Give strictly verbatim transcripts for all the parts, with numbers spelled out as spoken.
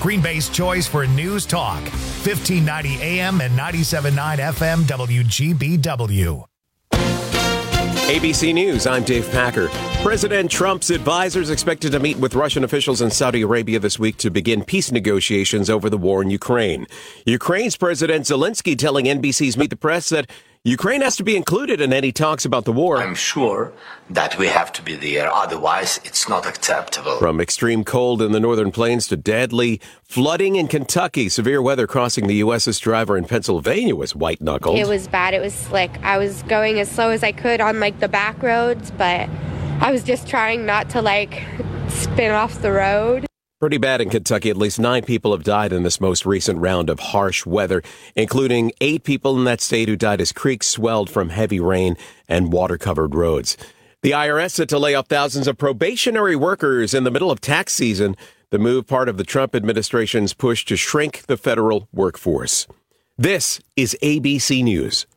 Green Bay's choice for news talk. fifteen ninety A M and ninety-seven point nine F M W G B W. A B C News, I'm Dave Packer. President Trump's advisors expected to meet with Russian officials in Saudi Arabia this week to begin peace negotiations over the war in Ukraine. Ukraine's President Zelensky telling N B C's Meet the Press that Ukraine has to be included in any talks about the war. I'm sure that we have to be there, otherwise it's not acceptable. From extreme cold in the northern plains to deadly flooding in Kentucky, severe weather crossing the U S S driver in Pennsylvania was white-knuckled. It was bad. It was slick. I was going as slow as I could on, like, the back roads, but I was just trying not to, like, spin off the road. Pretty bad in Kentucky. At least nine people have died in this most recent round of harsh weather, including eight people in that state who died as creeks swelled from heavy rain and water-covered roads. The I R S set to lay off thousands of probationary workers in the middle of tax season. The move part of the Trump administration's push to shrink the federal workforce. This is A B C News.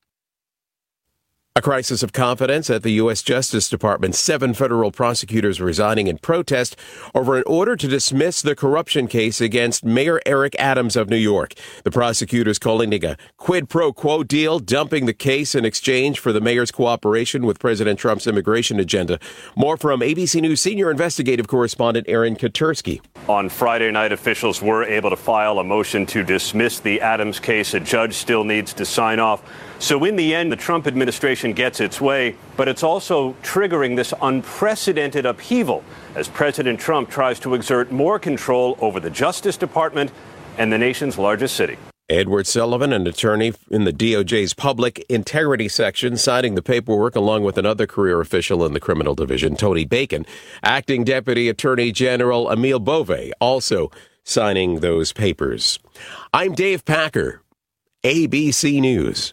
A crisis of confidence at the U S Justice Department. Seven federal prosecutors resigning in protest over an order to dismiss the corruption case against Mayor Eric Adams of New York. The prosecutors calling it a quid pro quo deal, dumping the case in exchange for the mayor's cooperation with President Trump's immigration agenda. More from A B C News senior investigative correspondent Aaron Katursky. On Friday night, officials were able to file a motion to dismiss the Adams case. A judge still needs to sign off. So in the end, the Trump administration gets its way, but it's also triggering this unprecedented upheaval as President Trump tries to exert more control over the Justice Department and the nation's largest city. Edward Sullivan, an attorney in the D O J's Public Integrity Section, signing the paperwork along with another career official in the criminal division, Tony Bacon. Acting Deputy Attorney General Emile Bove also signing those papers. I'm Dave Packer, A B C News.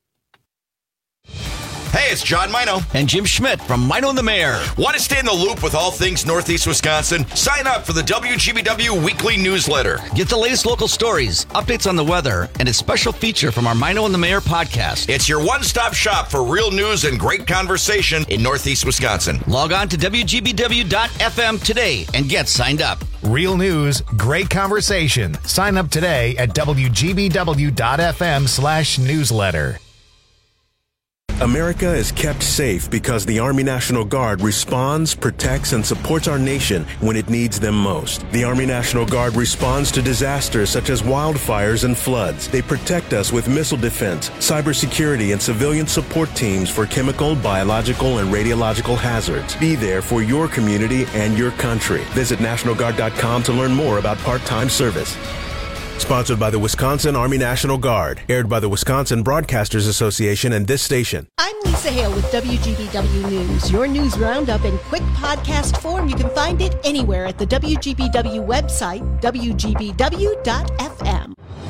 Hey, it's John Mino. And Jim Schmidt from Mino and the Mayor. Want to stay in the loop with all things Northeast Wisconsin? Sign up for the W G B W weekly newsletter. Get the latest local stories, updates on the weather, and a special feature from our Mino and the Mayor podcast. It's your one-stop shop for real news and great conversation in Northeast Wisconsin. Log on to W G B W dot F M today and get signed up. Real news, great conversation. Sign up today at W G B W dot F M slash newsletter. America is kept safe because the Army National Guard responds, protects, and supports our nation when it needs them most. The Army National Guard responds to disasters such as wildfires and floods. They protect us with missile defense, cybersecurity, and civilian support teams for chemical, biological, and radiological hazards. Be there for your community and your country. Visit National Guard dot com to learn more about part-time service. Sponsored by the Wisconsin Army National Guard. Aired by the Wisconsin Broadcasters Association and this station. I'm Lisa Hale with W G B W News. Your news roundup in quick podcast form. You can find it anywhere at the W G B W website, W G B W dot F M.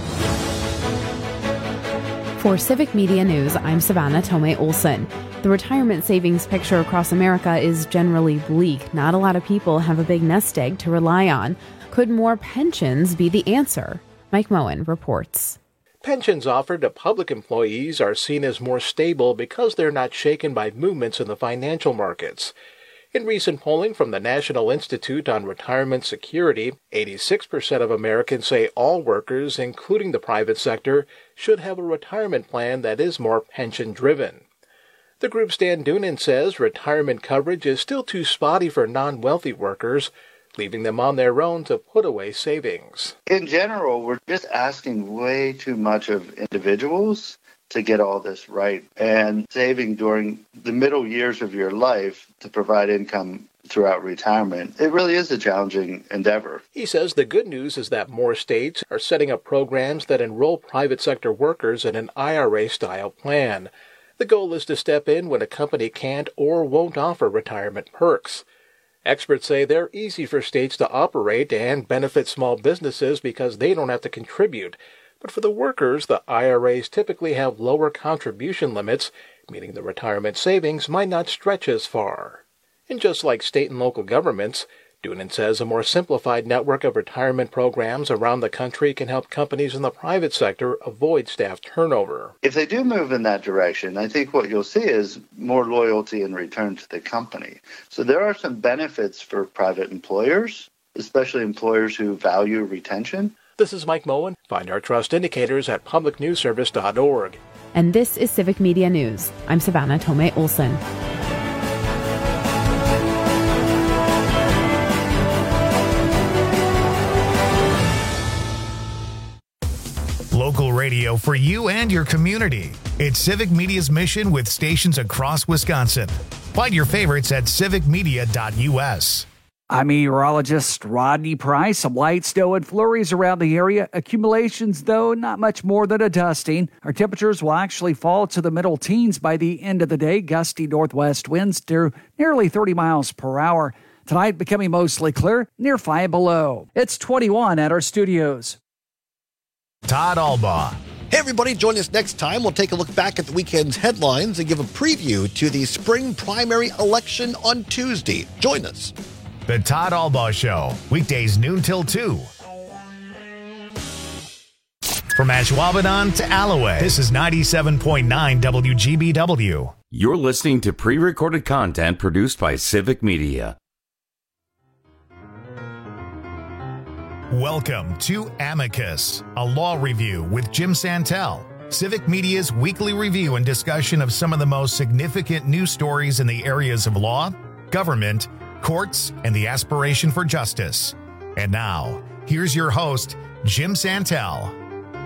For Civic Media News, I'm Savannah Tomei Olson. The retirement savings picture across America is generally bleak. Not a lot of people have a big nest egg to rely on. Could more pensions be the answer? Mike Moen reports. Pensions offered to public employees are seen as more stable because they're not shaken by movements in the financial markets. In recent polling from the National Institute on Retirement Security, eighty-six percent of Americans say all workers, including the private sector, should have a retirement plan that is more pension-driven. The group's Dan Doonan says retirement coverage is still too spotty for non-wealthy workers, leaving them on their own to put away savings. In general, we're just asking way too much of individuals to get all this right. And saving during the middle years of your life to provide income throughout retirement, it really is a challenging endeavor. He says the good news is that more states are setting up programs that enroll private sector workers in an I R A-style plan. The goal is to step in when a company can't or won't offer retirement perks. Experts say they're easy for states to operate and benefit small businesses because they don't have to contribute. But for the workers, the I R As typically have lower contribution limits, meaning the retirement savings might not stretch as far. And just like state and local governments, Doonan says a more simplified network of retirement programs around the country can help companies in the private sector avoid staff turnover. If they do move in that direction, I think what you'll see is more loyalty in return to the company. So there are some benefits for private employers, especially employers who value retention. This is Mike Moen. Find our trust indicators at public news service dot org. And this is Civic Media News. I'm Savannah Tomei Olson. Local radio for you and your community. It's Civic Media's mission with stations across Wisconsin. Find your favorites at civic media dot u s. I'm meteorologist Rodney Price. Some light snow and flurries around the area. Accumulations, though, not much more than a dusting. Our temperatures will actually fall to the middle teens by the end of the day. Gusty northwest winds to nearly thirty miles per hour. Tonight becoming mostly clear, near five below. It's twenty-one at our studios. Todd Albaugh. Hey everybody, join us next time. We'll take a look back at the weekend's headlines and give a preview to the spring primary election on Tuesday. Join us. The Todd Albaugh Show, weekdays noon till two. From Ashwaubenon to Alloway, this is ninety-seven point nine W G B W. You're listening to pre-recorded content produced by Civic Media. Welcome to Amicus, a law review with Jim Santel, Civic Media's weekly review and discussion of some of the most significant news stories in the areas of law, government, courts, and the aspiration for justice. And now, here's your host, Jim Santel.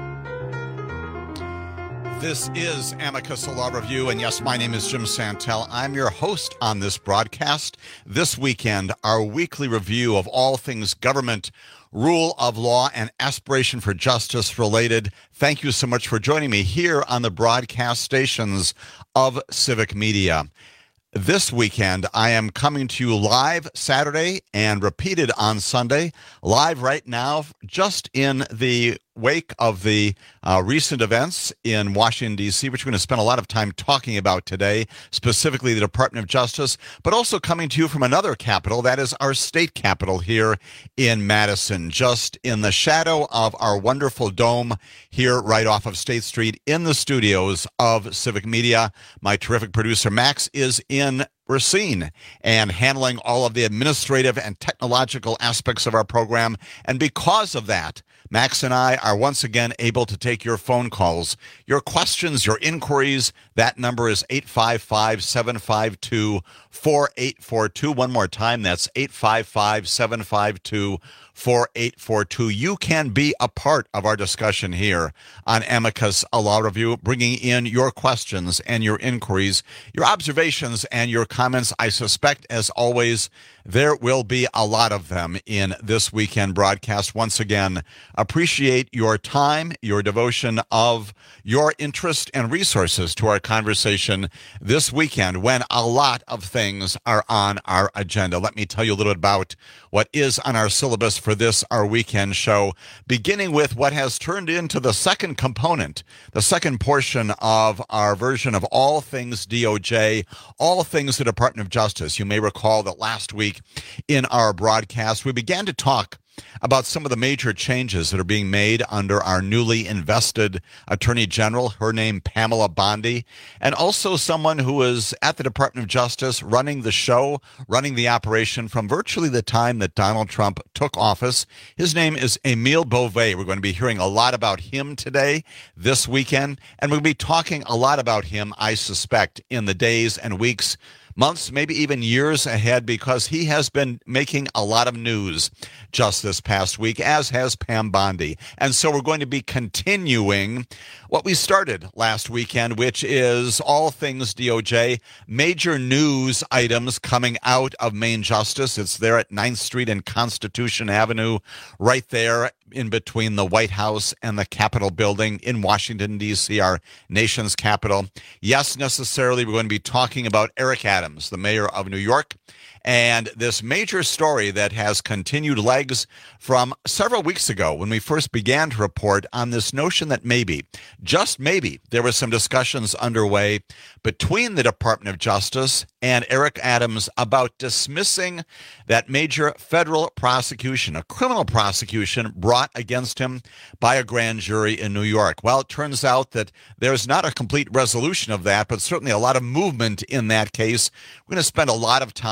This is Amicus, a law review, and yes, my name is Jim Santel. I'm your host on this broadcast. This weekend, our weekly review of all things government, rule of law, and aspiration for justice related. Thank you so much for joining me here on the broadcast stations of Civic Media. This weekend, I am coming to you live Saturday and repeated on Sunday. Live right now, just in the wake of the uh, recent events in Washington, D C, which we're going to spend a lot of time talking about today, specifically the Department of Justice, but also coming to you from another capital, that is our state capital here in Madison, just in the shadow of our wonderful dome here right off of State Street in the studios of Civic Media. My terrific producer, Max, is in Racine and handling all of the administrative and technological aspects of our program. And because of that, Max and I are once again able to take your phone calls, your questions, your inquiries. That number is eight five five, seven five two, four eight four two. One more time, that's eight five five, seven five two, four eight four two. You can be a part of our discussion here on Amicus, a law review, bringing in your questions and your inquiries, your observations and your comments. I suspect, as always, there will be a lot of them in this weekend broadcast. Once again, appreciate your time, your devotion of your interest and resources to our conversation this weekend when a lot of things are on our agenda. Let me tell you a little bit about what is on our syllabus for this, our weekend show, beginning with what has turned into the second component, the second portion of our version of all things D O J, all things the Department of Justice. You may recall that last week in our broadcast, we began to talk about some of the major changes that are being made under our newly invested Attorney General, her name Pamela Bondi, and also someone who is at the Department of Justice running the show, running the operation from virtually the time that Donald Trump took office. His name is Emile Beauvais. We're going to be hearing a lot about him today, this weekend, and we'll be talking a lot about him, I suspect, in the days and weeks, months, maybe even years ahead, because he has been making a lot of news just this past week, as has Pam Bondi. And so we're going to be continuing what we started last weekend, which is all things D O J, major news items coming out of Main Justice. It's there at ninth Street and Constitution Avenue, right there in between the White House and the Capitol building in Washington, D C, our nation's capital. Yes, necessarily, we're going to be talking about Eric Adams, the mayor of New York, and this major story that has continued legs from several weeks ago when we first began to report on this notion that maybe, just maybe, there were some discussions underway between the Department of Justice and Eric Adams about dismissing that major federal prosecution, a criminal prosecution brought against him by a grand jury in New York. Well, it turns out that there's not a complete resolution of that, but certainly a lot of movement in that case. We're going to spend a lot of time talking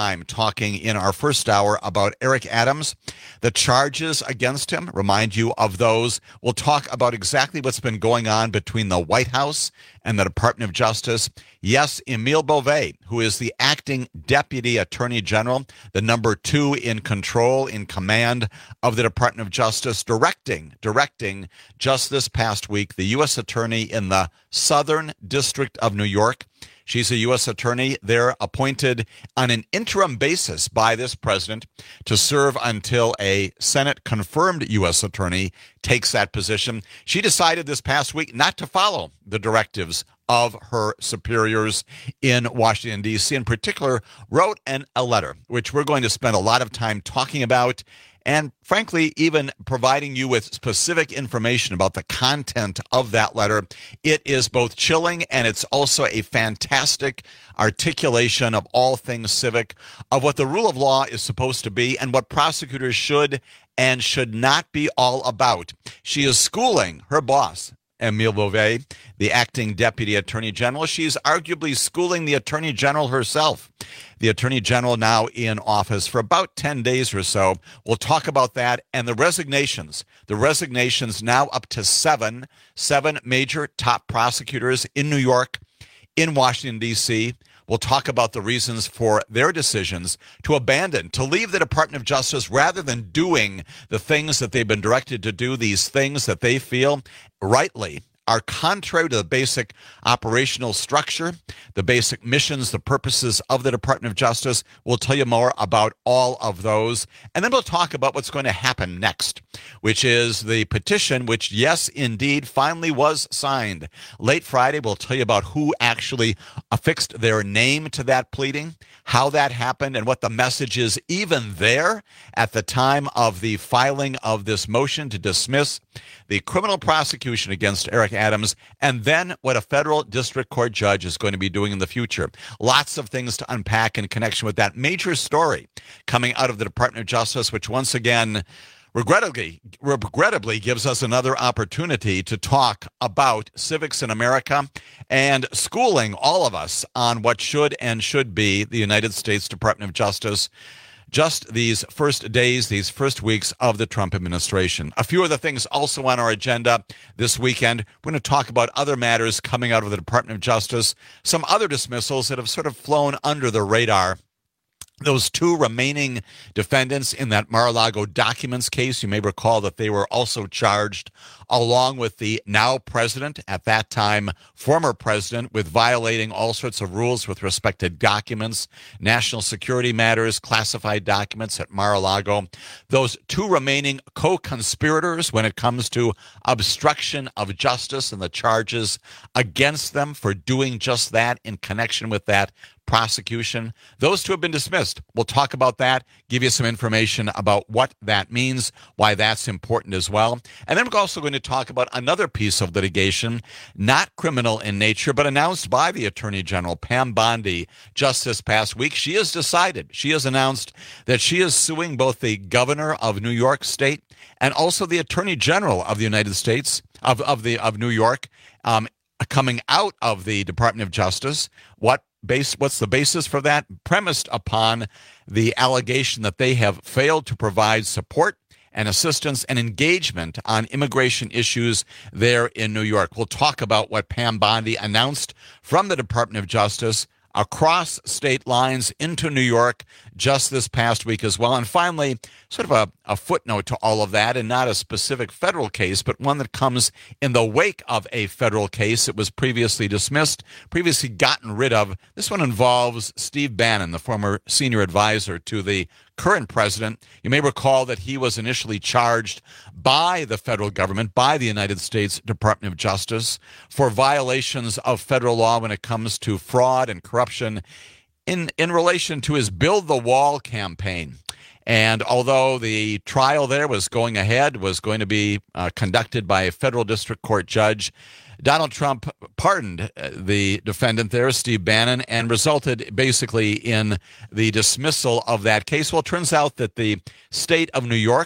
talking in our first hour about Eric Adams, the charges against him, remind you of those. We'll talk about exactly what's been going on between the White House and the Department of Justice. Yes, Emile Beauvais, who is the acting Deputy Attorney General, the number two in control, in command of the Department of Justice, directing, directing just this past week, the U S Attorney in the Southern District of New York. She's a U S attorney there, appointed on an interim basis by this president to serve until a Senate-confirmed U S attorney takes that position. She decided this past week not to follow the directives of her superiors in Washington, D C. In particular, wrote an, a letter, which we're going to spend a lot of time talking about, and frankly, even providing you with specific information about the content of that letter. It is both chilling and it's also a fantastic articulation of all things civic, of what the rule of law is supposed to be and what prosecutors should and should not be all about. She is schooling her boss, Emile Beauvais, the acting Deputy Attorney General. She's arguably schooling the Attorney General herself. The Attorney General now in office for about ten days or so. We'll talk about that and the resignations. The resignations now up to seven, seven major top prosecutors in New York, in Washington, D C. We'll talk about the reasons for their decisions to abandon, to leave the Department of Justice rather than doing the things that they've been directed to do, these things that they feel rightly are contrary to the basic operational structure, the basic missions, the purposes of the Department of Justice. We'll tell you more about all of those. And then we'll talk about what's going to happen next, which is the petition, which, yes, indeed, finally was signed. Late Friday, we'll tell you about who actually affixed their name to that pleading, how that happened, and what the message is even there at the time of the filing of this motion to dismiss the criminal prosecution against Eric Adams, and then what a federal district court judge is going to be doing in the future. Lots of things to unpack in connection with that major story coming out of the Department of Justice, which once again, regrettably, regrettably gives us another opportunity to talk about civics in America and schooling all of us on what should and should be the United States Department of Justice just these first days, these first weeks of the Trump administration. A few of the things also on our agenda this weekend. We're going to talk about other matters coming out of the Department of Justice, some other dismissals that have sort of flown under the radar. Those two remaining defendants in that Mar-a-Lago documents case, you may recall that they were also charged along with the now president, at that time former president, with violating all sorts of rules with respect to documents, national security matters, classified documents at Mar-a-Lago. Those two remaining co-conspirators when it comes to obstruction of justice and the charges against them for doing just that in connection with that prosecution. Those two have been dismissed. We'll talk about that, give you some information about what that means, why that's important as well. And then we're also going to talk about another piece of litigation, not criminal in nature, but announced by the Attorney General, Pam Bondi, just this past week. She has decided, she has announced that she is suing both the governor of New York State and also the Attorney General of the United States, of, of, the, of New York, um, coming out of the Department of Justice. What Base, what's the basis for that? Premised upon the allegation that they have failed to provide support and assistance and engagement on immigration issues there in New York. We'll talk about what Pam Bondi announced from the Department of Justice across state lines into New York just this past week as well. And finally, sort of a, a footnote to all of that, and not a specific federal case, but one that comes in the wake of a federal case. It was previously dismissed, previously gotten rid of. This one involves Steve Bannon, the former senior advisor to the current president. You may recall that he was initially charged by the federal government, by the United States Department of Justice, for violations of federal law when it comes to fraud and corruption in, in relation to his Build the Wall campaign. And although the trial there was going ahead, was going to be uh, conducted by a federal district court judge, Donald Trump pardoned the defendant there, Steve Bannon, and resulted basically in the dismissal of that case. Well, it turns out that the state of New York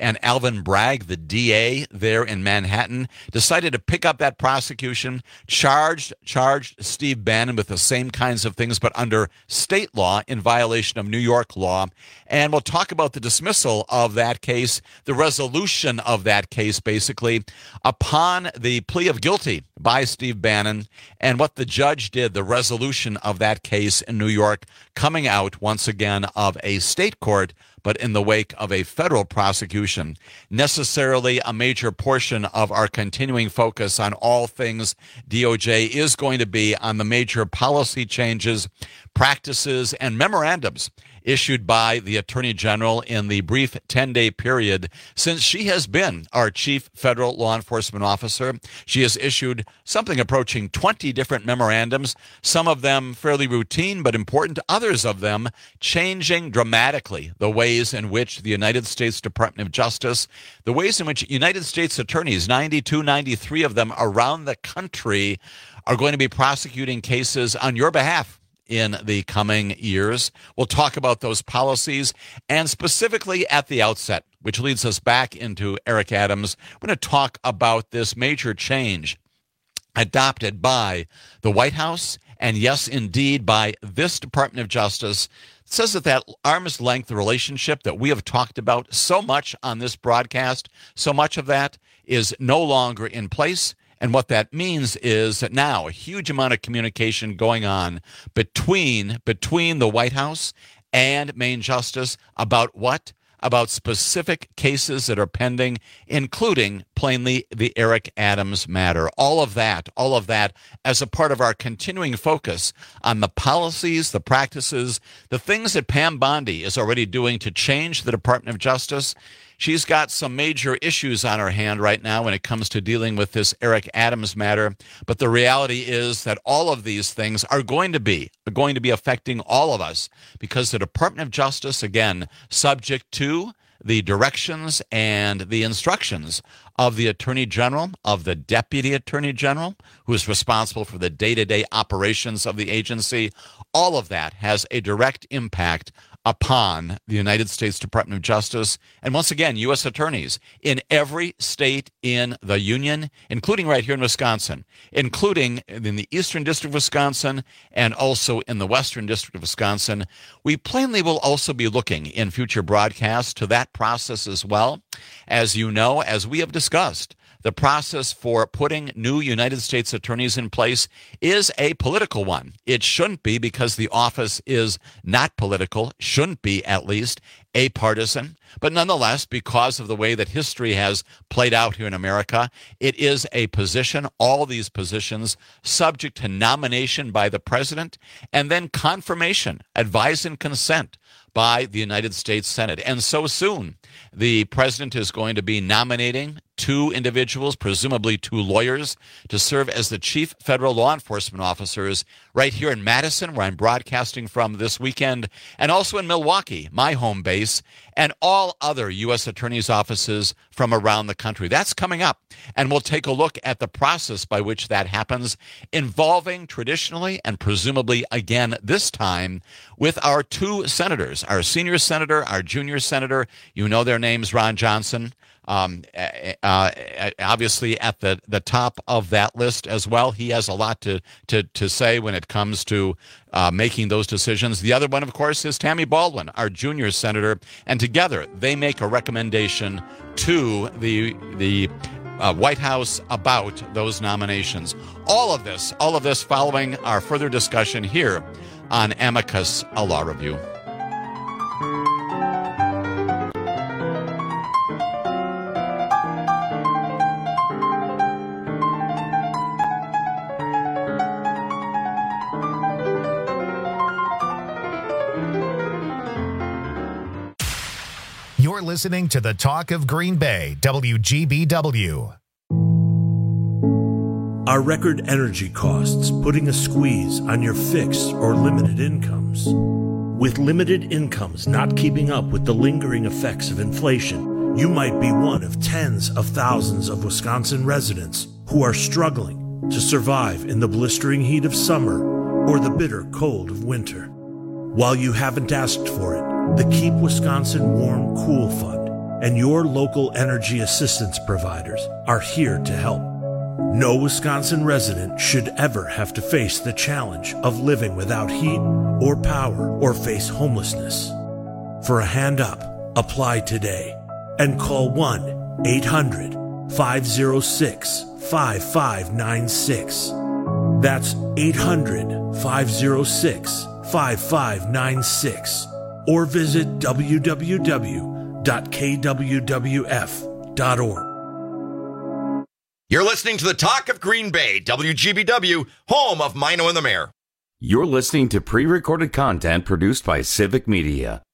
And Alvin Bragg, the D A there in Manhattan, decided to pick up that prosecution, charged charged Steve Bannon with the same kinds of things, but under state law in violation of New York law. And we'll talk about the dismissal of that case, the resolution of that case, basically, upon the plea of guilty by Steve Bannon, and what the judge did, the resolution of that case in New York, coming out once again of a state court, but in the wake of a federal prosecution. Necessarily a major portion of our continuing focus on all things D O J is going to be on the major policy changes, practices, and memorandums issued by the Attorney General in the brief ten-day period since she has been our chief federal law enforcement officer. She has issued something approaching twenty different memorandums, some of them fairly routine but important, others of them changing dramatically the ways in which the United States Department of Justice, the ways in which United States attorneys, ninety-two, ninety-three of them around the country, are going to be prosecuting cases on your behalf in the coming years. We'll talk about those policies, and specifically at the outset, which leads us back into Eric Adams, we're going to talk about this major change adopted by the White House, and yes, indeed, by this Department of Justice. It says that that arm's length relationship that we have talked about so much on this broadcast, so much of that is no longer in place. And what that means is that now a huge amount of communication going on between between the White House and Main Justice about what? About specific cases that are pending, including, plainly, the Eric Adams matter. All of that, all of that as a part of our continuing focus on the policies, the practices, the things that Pam Bondi is already doing to change the Department of Justice. She's got some major issues on her hand right now when it comes to dealing with this Eric Adams matter. But the reality is that all of these things are going to be are going to be affecting all of us, because the Department of Justice, again, subject to the directions and the instructions of the Attorney General, of the Deputy Attorney General, who is responsible for the day-to-day operations of the agency. All of that has a direct impact upon the United States Department of Justice, and once again, U S attorneys in every state in the Union, including right here in Wisconsin, including in the Eastern District of Wisconsin and also in the Western District of Wisconsin. We plainly will also be looking in future broadcasts to that process as well. As you know, as we have discussed, the process for putting new United States attorneys in place is a political one. It shouldn't be, because the office is not political, shouldn't be at least apartisan. But nonetheless, because of the way that history has played out here in America, it is a position, all these positions, subject to nomination by the president and then confirmation, advice and consent by the United States Senate. And so soon, the president is going to be nominating two individuals, presumably two lawyers, to serve as the chief federal law enforcement officers right here in Madison, where I'm broadcasting from this weekend, and also in Milwaukee, my home base, and all other U S attorneys' offices from around the country. That's coming up, and we'll take a look at the process by which that happens, involving traditionally and presumably again this time with our two senators, our senior senator, our junior senator. You know their names, Ron Johnson, Um, uh, obviously at the, the top of that list as well. He has a lot to, to, to say when it comes to uh, making those decisions. The other one, of course, is Tammy Baldwin, our junior senator, and together they make a recommendation to the the uh, White House about those nominations. All of this, all of this following our further discussion here on Amicus, a Law Review. You're listening to the Talk of Green Bay, W G B W. Are record energy costs putting a squeeze on your fixed or limited incomes? With limited incomes not keeping up with the lingering effects of inflation, you might be one of tens of thousands of Wisconsin residents who are struggling to survive in the blistering heat of summer or the bitter cold of winter. While you haven't asked for it, the Keep Wisconsin Warm Cool Fund and your local energy assistance providers are here to help. No Wisconsin resident should ever have to face the challenge of living without heat or power or face homelessness. For a hand up, apply today and call one eight hundred five oh six five five nine six. That's eight hundred five oh six five five nine six. Or visit w w w dot k w w f dot org. You're listening to the Talk of Green Bay, W G B W, home of Mino and the Mayor. You're listening to pre-recorded content produced by Civic Media.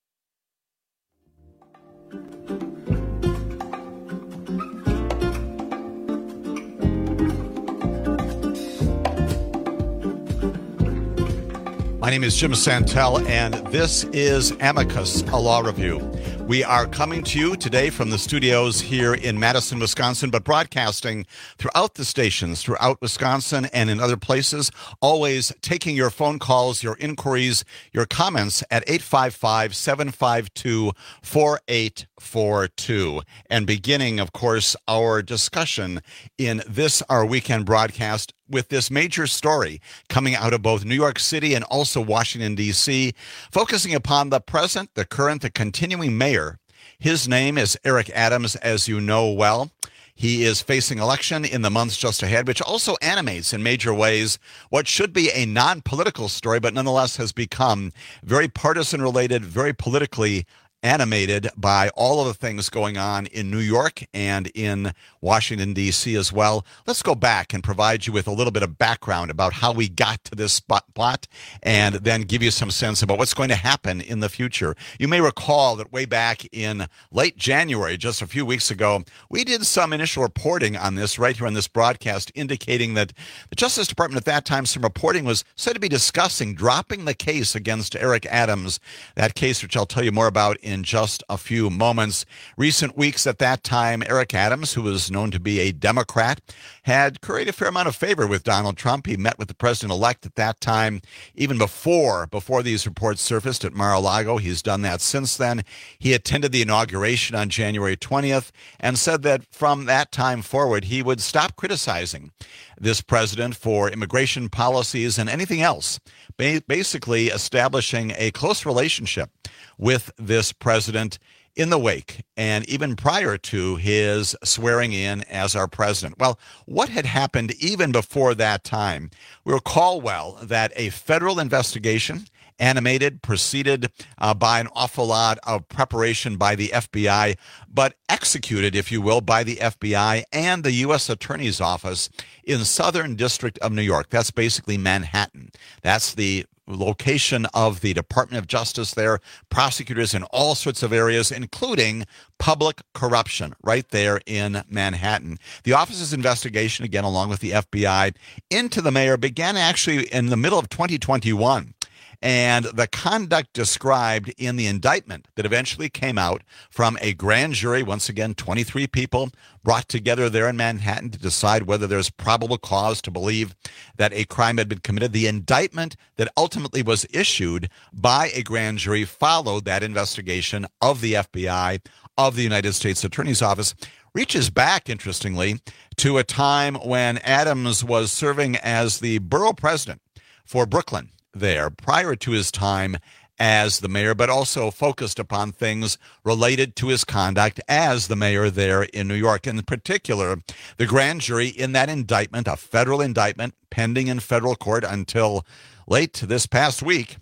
My name is Jim Santel, and this is Amicus, a law review. We are coming to you today from the studios here in Madison, Wisconsin, but broadcasting throughout the stations, throughout Wisconsin and in other places, always taking your phone calls, your inquiries, your comments at eight five five, seven five two, four eight four two. And beginning, of course, our discussion in this, our weekend broadcast, with this major story coming out of both New York City and also Washington, D C, focusing upon the present, the current, the continuing mayor. His name is Eric Adams, as you know well. He is facing election in the months just ahead, which also animates in major ways what should be a non-political story, but nonetheless has become very partisan-related, very politically animated by all of the things going on in New York and in Washington, D C as well. Let's go back and provide you with a little bit of background about how we got to this spot and then give you some sense about what's going to happen in the future. You may recall that way back in late January, just a few weeks ago, we did some initial reporting on this right here on this broadcast, indicating that the Justice Department at that time, some reporting was said to be discussing dropping the case against Eric Adams, that case which I'll tell you more about in in just a few moments. Recent weeks at that time, Eric Adams, who was known to be a Democrat, had created a fair amount of favor with Donald Trump. He met with the president-elect at that time, even before, before these reports surfaced at Mar-a-Lago. He's done that since then. He attended the inauguration on January twentieth and said that from that time forward, he would stop criticizing this president for immigration policies and anything else, ba- basically establishing a close relationship with this president in the wake and even prior to his swearing in as our president. Well, what had happened even before that time? We recall well that a federal investigation, animated, preceded uh, by an awful lot of preparation by the F B I, but executed, if you will, by the F B I and the U S Attorney's Office in Southern District of New York. That's basically Manhattan. That's the location of the Department of Justice there, prosecutors in all sorts of areas, including public corruption right there in Manhattan. The office's investigation, again, along with the F B I, into the mayor began actually in the middle of twenty twenty-one. And the conduct described in the indictment that eventually came out from a grand jury, once again, twenty-three people brought together there in Manhattan to decide whether there's probable cause to believe that a crime had been committed. The indictment that ultimately was issued by a grand jury followed that investigation of the F B I, of the United States Attorney's Office, reaches back, interestingly, to a time when Adams was serving as the borough president for Brooklyn there prior to his time as the mayor, but also focused upon things related to his conduct as the mayor there in New York. In particular, the grand jury in that indictment, a federal indictment pending in federal court until late this past week,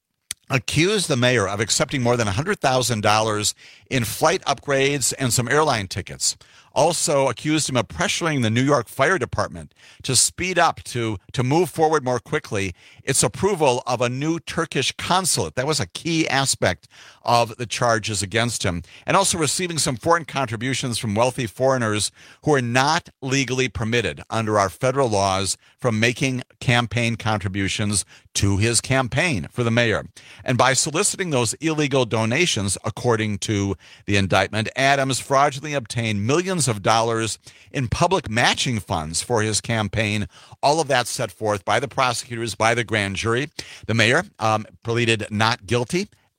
accused the mayor of accepting more than one hundred thousand dollars in flight upgrades and some airline tickets. Also accused him of pressuring the New York Fire Department to speed up, to, to move forward more quickly, its approval of a new Turkish consulate. That was a key aspect of the charges against him. And also receiving some foreign contributions from wealthy foreigners who are not legally permitted under our federal laws from making campaign contributions to his campaign for the mayor. And by soliciting those illegal donations, according to the indictment, Adams fraudulently obtained millions of dollars in public matching funds for his campaign. All of that set forth by the prosecutors, by the grand jury. The mayor um, pleaded not guilty,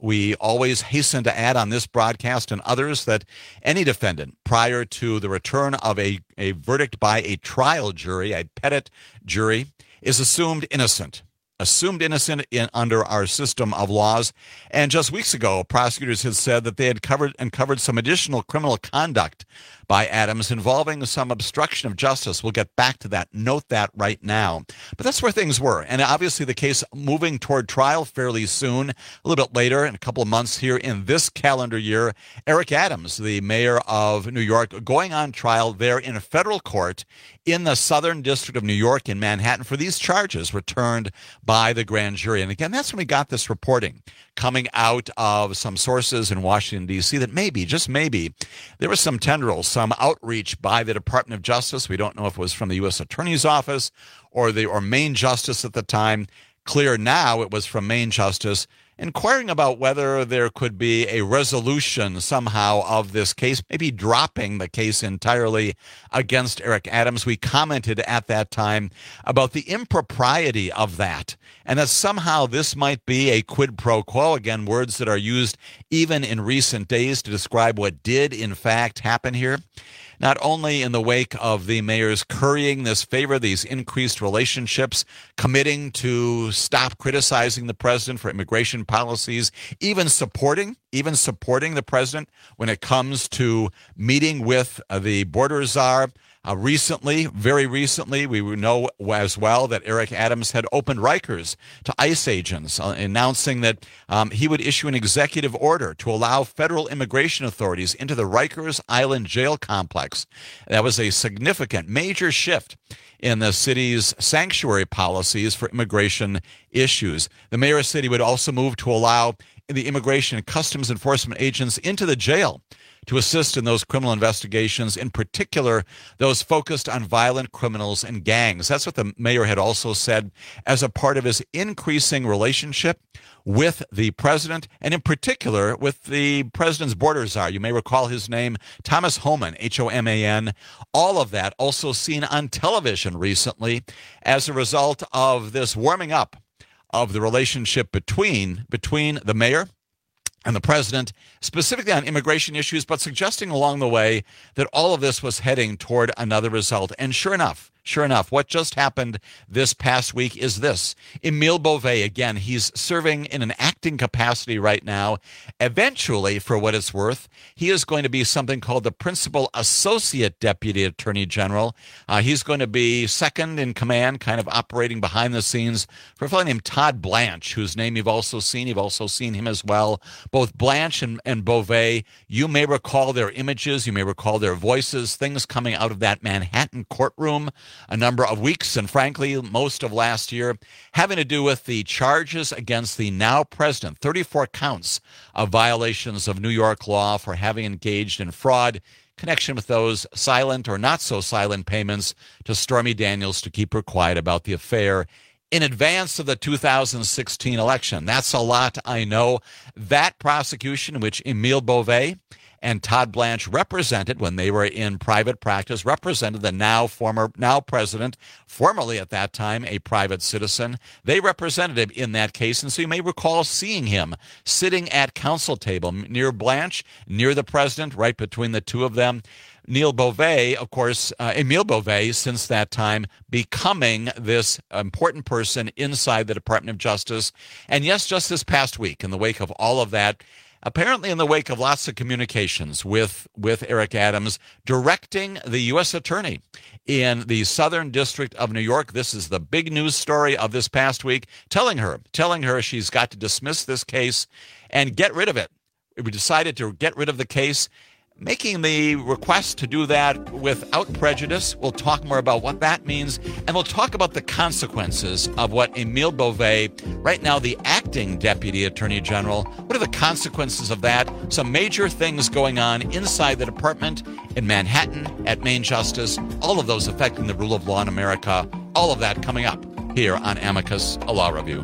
We always hasten to add on this broadcast and others that any defendant, prior to the return of a, a verdict by a trial jury, a petit jury, is assumed innocent. Assumed innocent in, under our system of laws. And just weeks ago, prosecutors had said that they had covered uncovered some additional criminal conduct by Adams involving some obstruction of justice. We'll get back to that. Note that right now. But that's where things were. And obviously the case moving toward trial fairly soon, a little bit later, in a couple of months here in this calendar year. Eric Adams, the mayor of New York, going on trial there in a federal court in the Southern District of New York in Manhattan for these charges returned by the grand jury. And again, that's when we got this reporting coming out of some sources in Washington, D C, that maybe, just maybe, there was some tendrils, some outreach by the Department of Justice. We don't know if it was from the U S Attorney's Office or the or Main Justice at the time. Clear now it was from Main Justice, inquiring about whether there could be a resolution somehow of this case, maybe dropping the case entirely against Eric Adams. We commented at that time about the impropriety of that, and that somehow this might be a quid pro quo, again, words that are used even in recent days to describe what did in fact happen here. Not only in the wake of the mayor's currying this favor, these increased relationships, committing to stop criticizing the president for immigration policies, even supporting, even supporting the president when it comes to meeting with uh, the border czar. Uh, recently, very recently, we know as well that Eric Adams had opened Rikers to ICE agents, uh, announcing that um, he would issue an executive order to allow federal immigration authorities into the Rikers Island jail complex. That was a significant, major shift in the city's sanctuary policies for immigration issues. The mayor said he would also move to allow the immigration and customs enforcement agents into the jail to assist in those criminal investigations, in particular those focused on violent criminals and gangs. That's what the mayor had also said as a part of his increasing relationship with the president, and in particular with the president's border czar. You may recall his name, Thomas Homan, H O M A N. All of that also seen on television recently as a result of this warming up of the relationship between between the mayor and the president, specifically on immigration issues, but suggesting along the way that all of this was heading toward another result. And sure enough, Sure enough, what just happened this past week is this. Emile Beauvais, again, he's serving in an acting capacity right now. Eventually, for what it's worth, he is going to be something called the Principal Associate Deputy Attorney General. Uh, he's going to be second in command, kind of operating behind the scenes for a fellow named Todd Blanche, whose name you've also seen. You've also seen him as well. Both Blanche and, and Beauvais, you may recall their images, you may recall their voices, things coming out of that Manhattan courtroom a number of weeks, and frankly, most of last year, having to do with the charges against the now president, thirty-four counts of violations of New York law for having engaged in fraud, connection with those silent or not so silent payments to Stormy Daniels to keep her quiet about the affair in advance of the two thousand sixteen election. That's a lot, I know. That prosecution, in which Emile Beauvais and Todd Blanche represented when they were in private practice, represented the now former, now president, formerly at that time a private citizen. They represented him in that case, and so you may recall seeing him sitting at counsel table near Blanche, near the president, right between the two of them. Neil Beauvais, of course, uh, Emile Beauvais, since that time, becoming this important person inside the Department of Justice. And yes, just this past week, in the wake of all of that, apparently in the wake of lots of communications with, with Eric Adams, directing the U S attorney in the Southern District of New York. This is the big news story of this past week, telling her, telling her she's got to dismiss this case and get rid of it. We decided to get rid of the case, making the request to do that without prejudice. We'll talk more about what that means, and we'll talk about the consequences of what Emile Beauvais, right now the acting Deputy Attorney General, what are the consequences of that? Some major things going on inside the department in Manhattan at Main Justice, all of those affecting the rule of law in America, all of that coming up here on Amicus, a Law Review.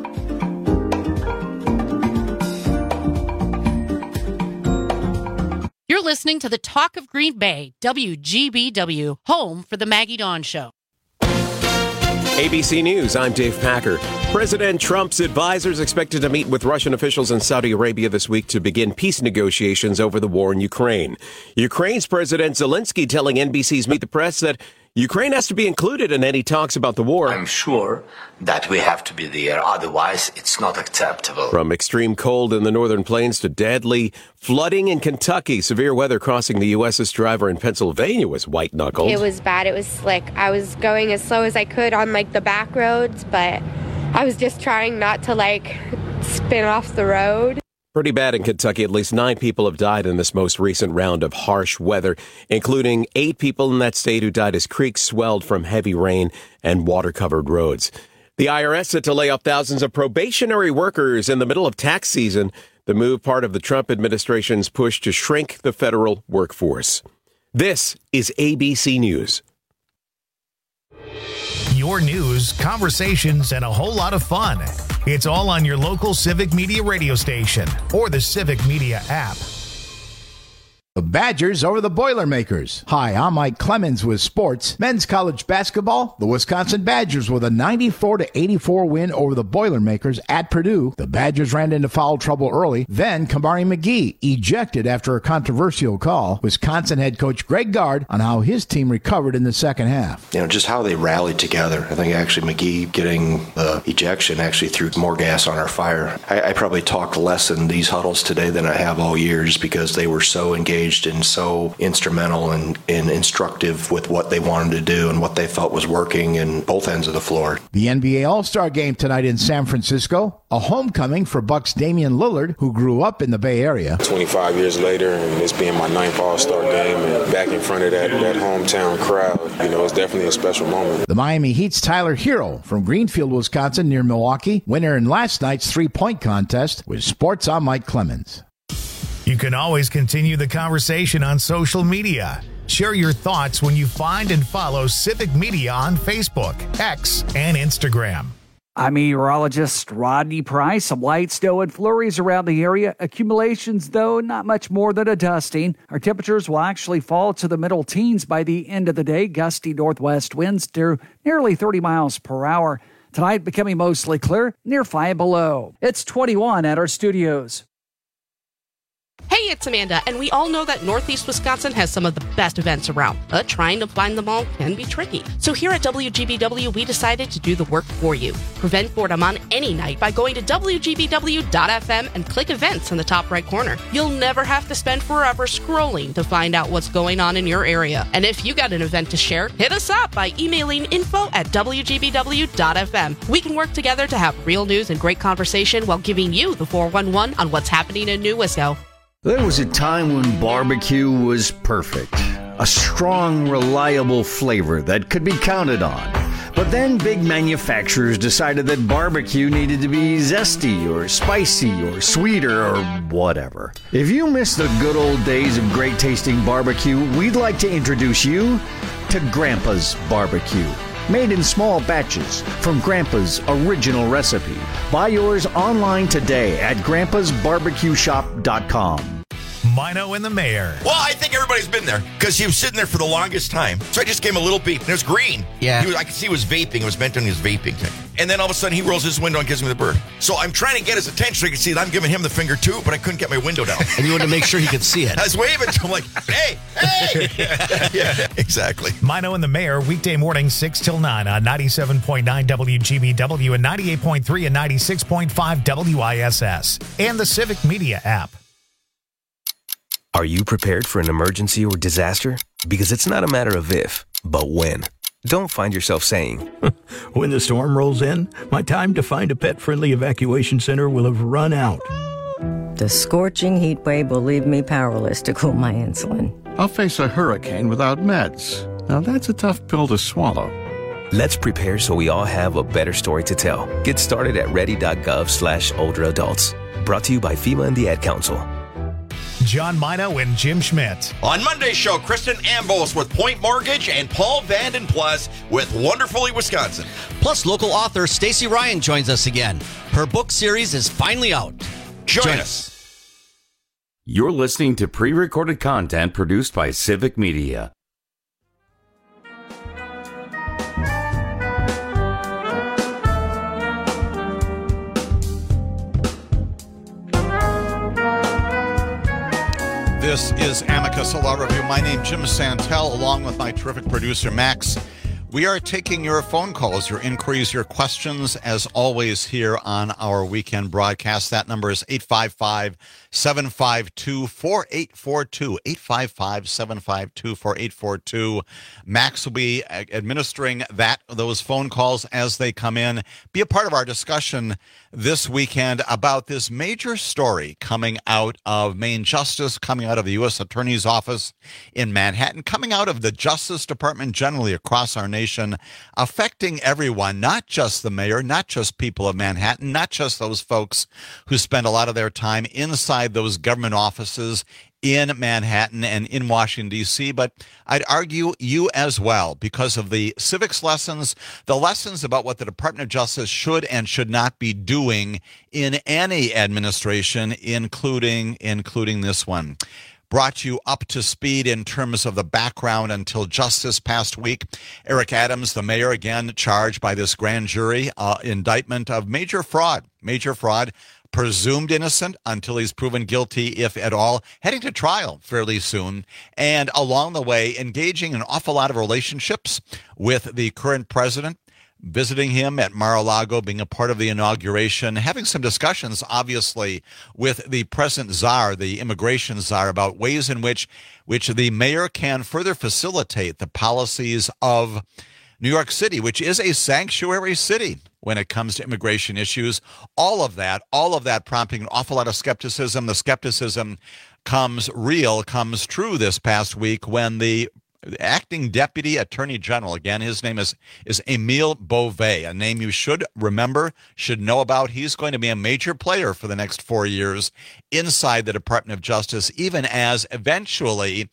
You're listening to the Talk of Green Bay, W G B W, home for the Maggie Dawn Show. A B C News, I'm Dave Packer. President Trump's advisors expected to meet with Russian officials in Saudi Arabia this week to begin peace negotiations over the war in Ukraine. Ukraine's President Zelensky telling N B C's Meet the Press that Ukraine has to be included in any talks about the war. I'm sure that we have to be there, otherwise it's not acceptable. From extreme cold in the northern plains to deadly flooding in Kentucky, severe weather crossing the U S This driver in Pennsylvania was white-knuckled. It was bad. It was slick. I was going as slow as I could on like the back roads, but I was just trying not to like spin off the road. Pretty bad in Kentucky. At least nine people have died in this most recent round of harsh weather, including eight people in that state who died as creeks swelled from heavy rain and water-covered roads. The I R S set to lay off thousands of probationary workers in the middle of tax season. The move part of the Trump administration's push to shrink the federal workforce. This is A B C News. Your news, conversations, and a whole lot of fun. It's all on your local Civic Media radio station or the Civic Media app. The Badgers over the Boilermakers. Hi, I'm Mike Clemens with sports. Men's college basketball, the Wisconsin Badgers with a ninety-four to eighty-four win over the Boilermakers at Purdue. The Badgers ran into foul trouble early. Then Kamari McGee ejected after a controversial call. Wisconsin head coach Greg Gard on how his team recovered in the second half. You know, just how they rallied together. I think actually McGee getting the ejection actually threw more gas on our fire. I, I probably talked less in these huddles today than I have all year just because they were so engaged and so instrumental and, and instructive with what they wanted to do and what they felt was working in both ends of the floor. The N B A All-Star Game tonight in San Francisco. A homecoming for Bucks' Damian Lillard, who grew up in the Bay Area. twenty-five years later, and this being my ninth All-Star Game, and back in front of that, that hometown crowd, you know, it's definitely a special moment. The Miami Heat's Tyler Hero from Greenfield, Wisconsin, near Milwaukee, winner in last night's three-point contest. With sports, I'm Mike Clemens. You can always continue the conversation on social media. Share your thoughts when you find and follow Civic Media on Facebook, X, and Instagram. I'm meteorologist Rodney Price. Some light snow and flurries around the area. Accumulations, though, not much more than a dusting. Our temperatures will actually fall to the middle teens by the end of the day. Gusty northwest winds to nearly thirty miles per hour. Tonight becoming mostly clear, near five below. It's twenty-one at our studios. Hey, it's Amanda, and we all know that Northeast Wisconsin has some of the best events around, but trying to find them all can be tricky. So here at W G B W, we decided to do the work for you. Prevent boredom on any night by going to W G B W dot F M and click events in the top right corner. You'll never have to spend forever scrolling to find out what's going on in your area. And if you got an event to share, hit us up by emailing info at W G B W dot F M. We can work together to have real news and great conversation while giving you the four one one on what's happening in New Wisco. There was a time when barbecue was perfect. A strong, reliable flavor that could be counted on. But then big manufacturers decided that barbecue needed to be zesty or spicy or sweeter or whatever. If you miss the good old days of great tasting barbecue, we'd like to introduce you to Grandpa's Barbecue. Made in small batches from Grandpa's original recipe. Buy yours online today at grandpas barbecue shop dot com. Mino and the Mayor. Well, I think everybody's been there because he was sitting there for the longest time. So I just gave him a little beep, and it was green. Yeah. He was, I could see he was vaping. It was meant on his vaping thing. And then all of a sudden, he rolls his window and gives me the bird. So I'm trying to get his attention so he can see that I'm giving him the finger too, but I couldn't get my window down. And you wanted to make sure he could see it. I was waving to him like, hey, hey. Yeah, exactly. Mino and the Mayor, weekday morning, six till nine on ninety-seven point nine W G B W and ninety-eight point three and ninety-six point five W I S S and the Civic Media app. Are you prepared for an emergency or disaster? Because it's not a matter of if, but when. Don't find yourself saying, when the storm rolls in, my time to find a pet-friendly evacuation center will have run out. The scorching heat wave will leave me powerless to cool my insulin. I'll face a hurricane without meds. Now that's a tough pill to swallow. Let's prepare so we all have a better story to tell. Get started at ready.gov slash older adults. Brought to you by FEMA and the Ad Council. John Mino and Jim Schmidt. On Monday's show, Kristen Ambos with Point Mortgage and Paul Vanden Plus with Wonderfully Wisconsin. Plus, local author Stacey Ryan joins us again. Her book series is finally out. Join, Join us. us. You're listening to pre-recorded content produced by Civic Media. This is Amicus, a law review. My name is Jim Santel, along with my terrific producer, Max. We are taking your phone calls, your inquiries, your questions, as always, here on our weekend broadcast. That number is eight five five, seven five two, four eight four two, eight five five, seven five two, four eight four two. Max will be administering that those phone calls as they come in. Be a part of our discussion this weekend about this major story coming out of Main Justice, coming out of the U S Attorney's Office in Manhattan, coming out of the Justice Department generally across our nation, affecting everyone, not just the mayor, not just people of Manhattan, not just those folks who spend a lot of their time inside those government offices in Manhattan and in Washington, D C, but I'd argue you as well because of the civics lessons, the lessons about what the Department of Justice should and should not be doing in any administration, including including this one. Brought you up to speed in terms of the background until just this past week. Eric Adams, the mayor, again charged by this grand jury uh, indictment of major fraud, major fraud. Presumed innocent until he's proven guilty, if at all, heading to trial fairly soon, and along the way engaging in an awful lot of relationships with the current president, visiting him at Mar-a-Lago, being a part of the inauguration, having some discussions, obviously, with the present czar, the immigration czar, about ways in which, which the mayor can further facilitate the policies of New York City, which is a sanctuary city when it comes to immigration issues. All of that, all of that prompting an awful lot of skepticism. The skepticism comes real, comes true this past week when the acting deputy attorney general, again, his name is, is Emile Beauvais, a name you should remember, should know about. He's going to be a major player for the next four years inside the Department of Justice, even as eventually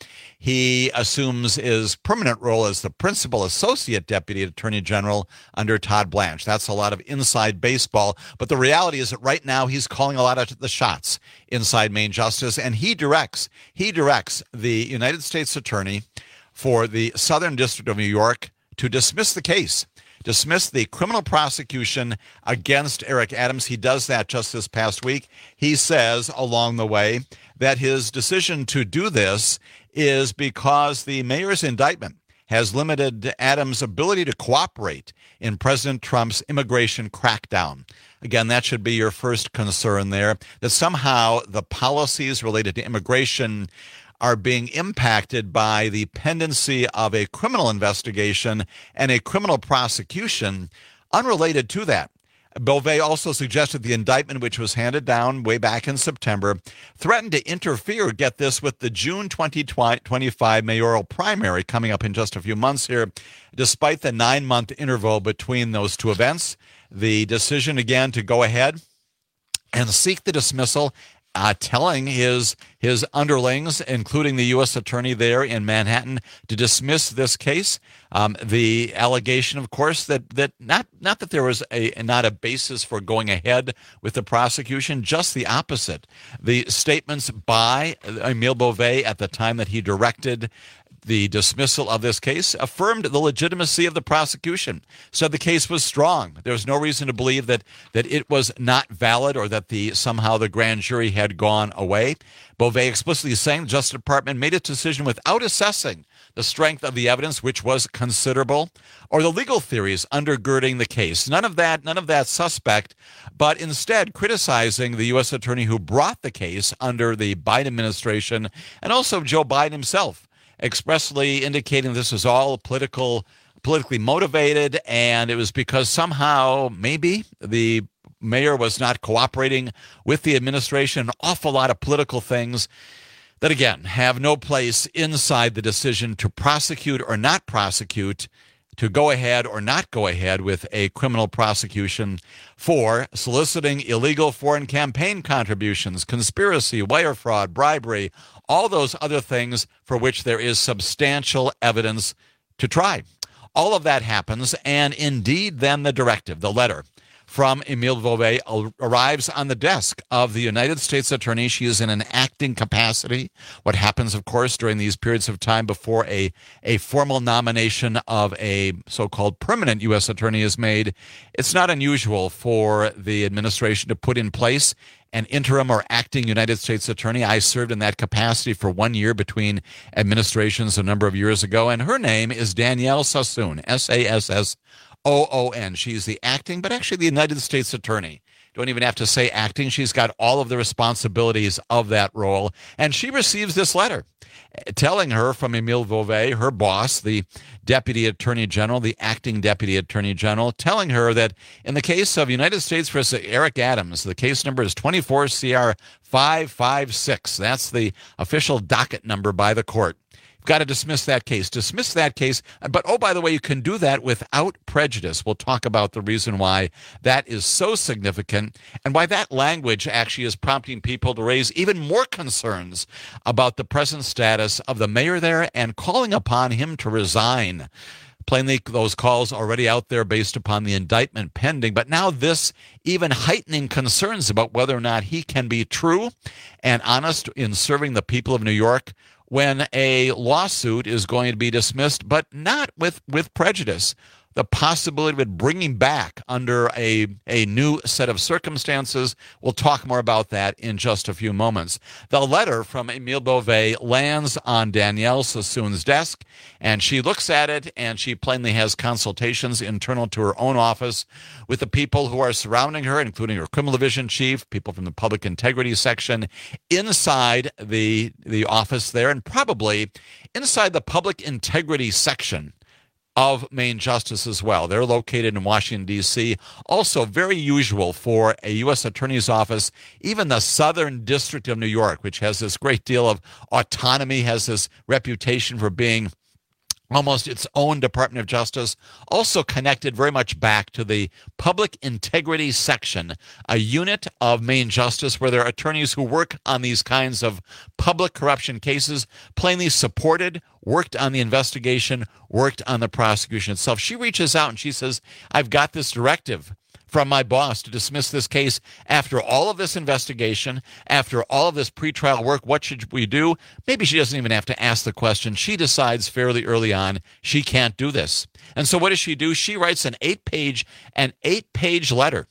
he assumes his permanent role as the principal associate deputy attorney general under Todd Blanche. That's a lot of inside baseball. But the reality is that right now he's calling a lot of the shots inside Main Justice, and he directs, he directs the United States attorney for the Southern District of New York to dismiss the case, dismiss the criminal prosecution against Eric Adams. He does that just this past week. He says along the way that his decision to do this is because the mayor's indictment has limited Adams' ability to cooperate in President Trump's immigration crackdown. Again, that should be your first concern there, that somehow the policies related to immigration are being impacted by the pendency of a criminal investigation and a criminal prosecution unrelated to that. Beauvais also suggested the indictment, which was handed down way back in September, threatened to interfere, get this, with the June twenty twenty-five mayoral primary coming up in just a few months here. Despite the nine-month interval between those two events, the decision again to go ahead and seek the dismissal, Uh, telling his his underlings, including the U S attorney there in Manhattan, to dismiss this case. Um, the allegation, of course, that that not not that there was a not a basis for going ahead with the prosecution, just the opposite. The statements by Emile Beauvais at the time that he directed the dismissal of this case affirmed the legitimacy of the prosecution, said the case was strong. There was no reason to believe that that it was not valid or that the somehow the grand jury had gone away. Beauvais explicitly saying the Justice Department made its decision without assessing the strength of the evidence, which was considerable, or the legal theories undergirding the case. None of that, none of that suspect, but instead criticizing the U S attorney who brought the case under the Biden administration, and also Joe Biden himself, expressly indicating this was all political, politically motivated, and it was because somehow maybe the mayor was not cooperating with the administration. An awful lot of political things that, again, have no place inside the decision to prosecute or not prosecute, to go ahead or not go ahead with a criminal prosecution for soliciting illegal foreign campaign contributions, conspiracy, wire fraud, bribery, all those other things for which there is substantial evidence to try. All of that happens, and indeed then the directive, the letter from Emile Beauvais arrives on the desk of the United States Attorney. She is in an acting capacity. What happens, of course, during these periods of time before a, a formal nomination of a so-called permanent U S attorney is made, it's not unusual for the administration to put in place an interim or acting United States attorney. I served in that capacity for one year between administrations a number of years ago, and her name is Danielle Sassoon, S A S S O O N. She's the acting, but actually the United States attorney. Don't even have to say acting. She's got all of the responsibilities of that role, and she receives this letter telling her from Emile Beauvais, her boss, the Deputy Attorney General, the acting Deputy Attorney General, telling her that in the case of United States versus Eric Adams, the case number is twenty-four C R five five six. That's the official docket number by the court. You've got to dismiss that case. Dismiss that case. But, oh, by the way, you can do that without prejudice. We'll talk about the reason why that is so significant and why that language actually is prompting people to raise even more concerns about the present status of the mayor there and calling upon him to resign. Plainly, those calls already out there based upon the indictment pending. But now this even heightening concerns about whether or not he can be true and honest in serving the people of New York when a lawsuit is going to be dismissed, but not with, with prejudice. The possibility of it bringing back under a, a new set of circumstances. We'll talk more about that in just a few moments. The letter from Emile Beauvais lands on Danielle Sassoon's desk, and she looks at it, and she plainly has consultations internal to her own office with the people who are surrounding her, including her criminal division chief, people from the public integrity section, inside the, the office there, and probably inside the public integrity section of Main Justice as well. They're located in Washington, D C Also very usual for a U S attorney's office, even the Southern District of New York, which has this great deal of autonomy, has this reputation for being almost its own Department of Justice, also connected very much back to the Public Integrity Section, a unit of Main Justice where there are attorneys who work on these kinds of public corruption cases, plainly supported, worked on the investigation, worked on the prosecution itself. She reaches out and she says, I've got this directive from my boss to dismiss this case after all of this investigation, after all of this pretrial work. What should we do? Maybe she doesn't even have to ask the question. She decides fairly early on she can't do this. And so what does she do? She writes an eight-page, an eight-page letter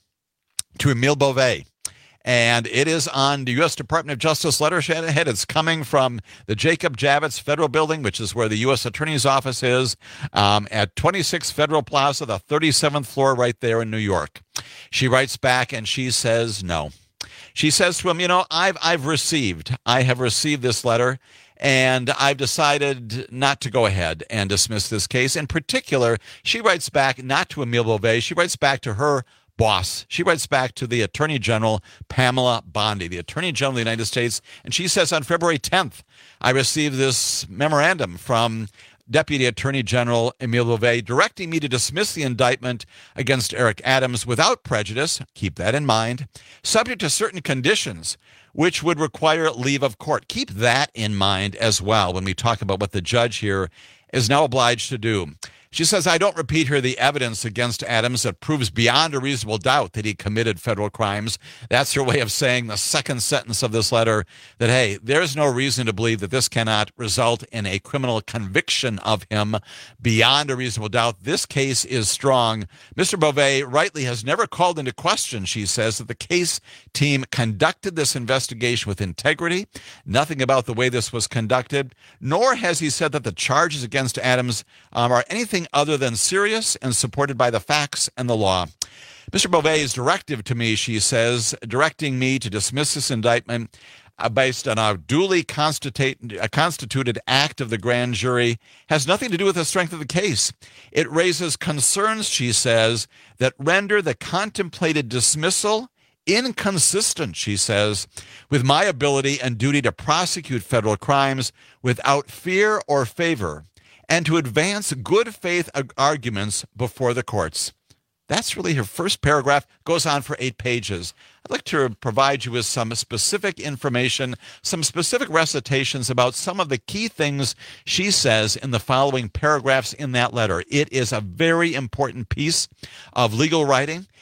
to Emile Beauvais. And it is on the U S Department of Justice letterhead. It's coming from the Jacob Javits Federal Building, which is where the U S Attorney's Office is, um, at twenty-six Federal Plaza, the thirty-seventh floor right there in New York. She writes back and she says no. She says to him, you know, I've, I've received, I have received this letter, and I've decided not to go ahead and dismiss this case. In particular, she writes back not to Emile Beauvais. She writes back to her boss. She writes back to the Attorney General, Pamela Bondi, the Attorney General of the United States, and she says on February tenth, I received this memorandum from Deputy Attorney General Emile Beauvais directing me to dismiss the indictment against Eric Adams without prejudice, keep that in mind, subject to certain conditions which would require leave of court. Keep that in mind as well when we talk about what the judge here is now obliged to do. She says, I don't repeat here the evidence against Adams that proves beyond a reasonable doubt that he committed federal crimes. That's her way of saying the second sentence of this letter that, hey, there's no reason to believe that this cannot result in a criminal conviction of him beyond a reasonable doubt. This case is strong. Mister Beauvais rightly has never called into question, she says, that the case team conducted this investigation with integrity, nothing about the way this was conducted, nor has he said that the charges against Adams um, are anything other than serious and supported by the facts and the law. Mister Beauvais' directive to me, she says, directing me to dismiss this indictment uh, based on a duly constituted, a constituted act of the grand jury has nothing to do with the strength of the case. It raises concerns, she says, that render the contemplated dismissal inconsistent, she says, with my ability and duty to prosecute federal crimes without fear or favor, and to advance good faith arguments before the courts. That's really her first paragraph, goes on for eight pages. I'd like to provide you with some specific information, some specific recitations about some of the key things she says in the following paragraphs in that letter. It is a very important piece of legal writing.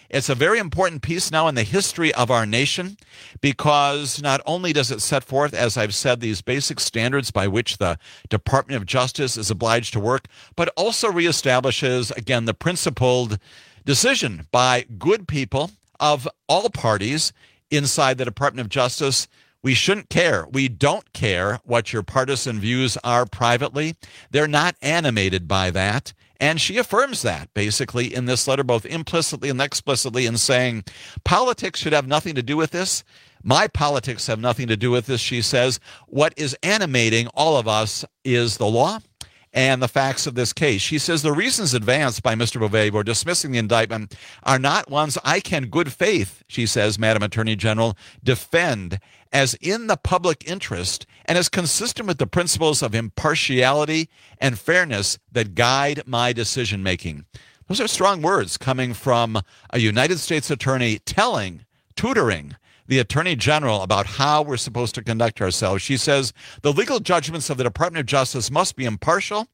It's a very important piece now in the history of our nation because not only does it set forth, as I've said, these basic standards by which the Department of Justice is obliged to work, but also reestablishes, again, the principled decision by good people of all parties inside the Department of Justice. We shouldn't care. We don't care what your partisan views are privately. They're not animated by that. And she affirms that, basically, in this letter, both implicitly and explicitly, in saying politics should have nothing to do with this. My politics have nothing to do with this, she says. What is animating all of us is the law and the facts of this case. She says the reasons advanced by Mister Beauvais for dismissing the indictment are not ones I can good faith, she says, Madam Attorney General, defend as in the public interest and as consistent with the principles of impartiality and fairness that guide my decision-making. Those are strong words coming from a United States attorney telling, tutoring, the Attorney General about how we're supposed to conduct ourselves. She says the legal judgments of the Department of Justice must be impartial,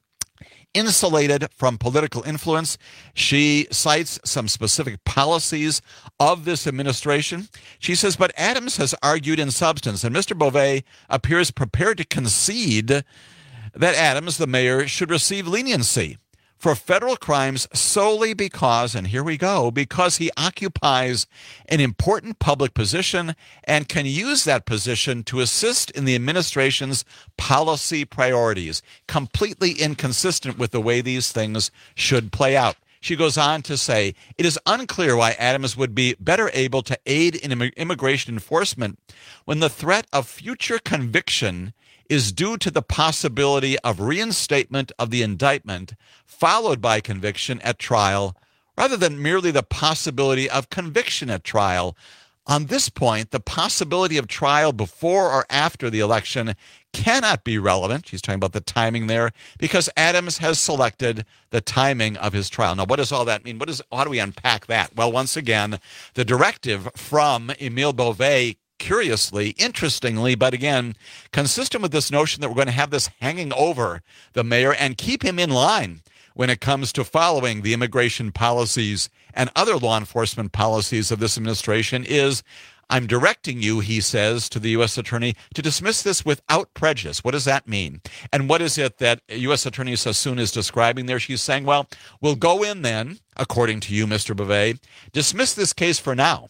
insulated from political influence. She cites some specific policies of this administration. She says, but Adams has argued in substance, and Mister Beauvais appears prepared to concede that Adams, the mayor, should receive leniency for federal crimes solely because, and here we go, because he occupies an important public position and can use that position to assist in the administration's policy priorities, completely inconsistent with the way these things should play out. She goes on to say, it is unclear why Adams would be better able to aid in imm- immigration enforcement when the threat of future conviction is due to the possibility of reinstatement of the indictment followed by conviction at trial, rather than merely the possibility of conviction at trial. On this point, the possibility of trial before or after the election cannot be relevant. She's talking about the timing there, because Adams has selected the timing of his trial. Now, what does all that mean? What is, how do we unpack that? Well, once again, the directive from Emile Beauvais, curiously, interestingly, but again, consistent with this notion that we're going to have this hanging over the mayor and keep him in line when it comes to following the immigration policies and other law enforcement policies of this administration, is I'm directing you, he says to the U S attorney, to dismiss this without prejudice. What does that mean? And what is it that U S Attorney Sassoon is describing there? She's saying, well, we'll go in then, according to you, Mister Beauvais, dismiss this case for now.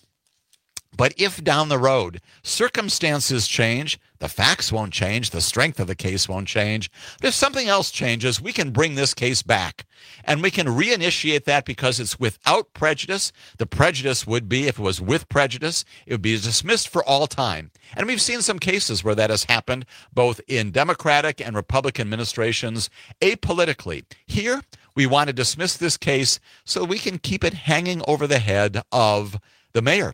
But if down the road circumstances change, the facts won't change, the strength of the case won't change. But if something else changes, we can bring this case back. And we can reinitiate that because it's without prejudice. The prejudice would be, if it was with prejudice, it would be dismissed for all time. And we've seen some cases where that has happened, both in Democratic and Republican administrations, apolitically. Here, we want to dismiss this case so we can keep it hanging over the head of the mayor.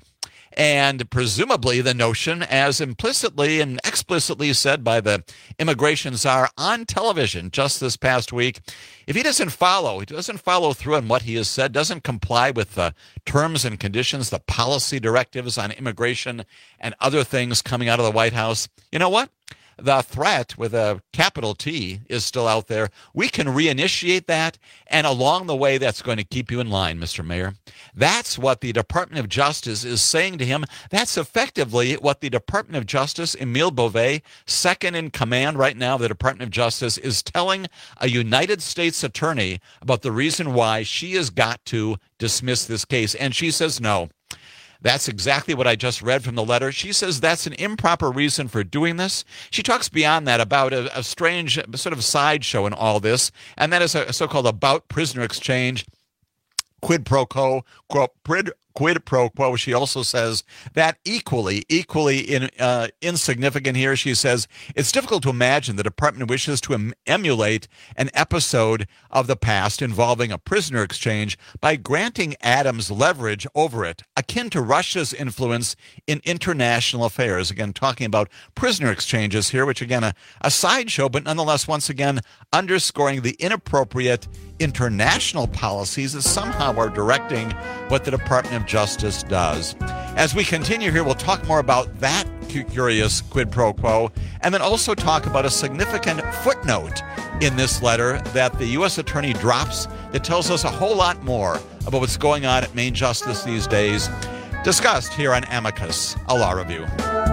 And presumably the notion, as implicitly and explicitly said by the immigration czar on television just this past week, if he doesn't follow, he doesn't follow through on what he has said, doesn't comply with the terms and conditions, the policy directives on immigration and other things coming out of the White House, you know what? The threat with a capital T is still out there. We can reinitiate that, and along the way, that's going to keep you in line, Mister Mayor. That's what the Department of Justice is saying to him. That's effectively what the Department of Justice, Emile Beauvais, second in command right now of the Department of Justice, is telling a United States attorney about the reason why she has got to dismiss this case. And she says no. That's exactly what I just read from the letter. She says that's an improper reason for doing this. She talks beyond that about a, a strange sort of sideshow in all this, and that is a so-called about prisoner exchange, quid pro quo, quid, quid pro quo. She also says that equally, equally in, uh, insignificant here. She says it's difficult to imagine the department wishes to em- emulate an episode of the past involving a prisoner exchange by granting Adams leverage over it, akin to Russia's influence in international affairs. Again, talking about prisoner exchanges here, which again, a, a sideshow, but nonetheless, once again, underscoring the inappropriate international policies that somehow are directing what the Department of Justice does. As we continue here, we'll talk more about that curious quid pro quo, and then also talk about a significant footnote in this letter that the U S attorney drops that tells us a whole lot more about what's going on at Main Justice these days. Discussed here on Amicus, a law review.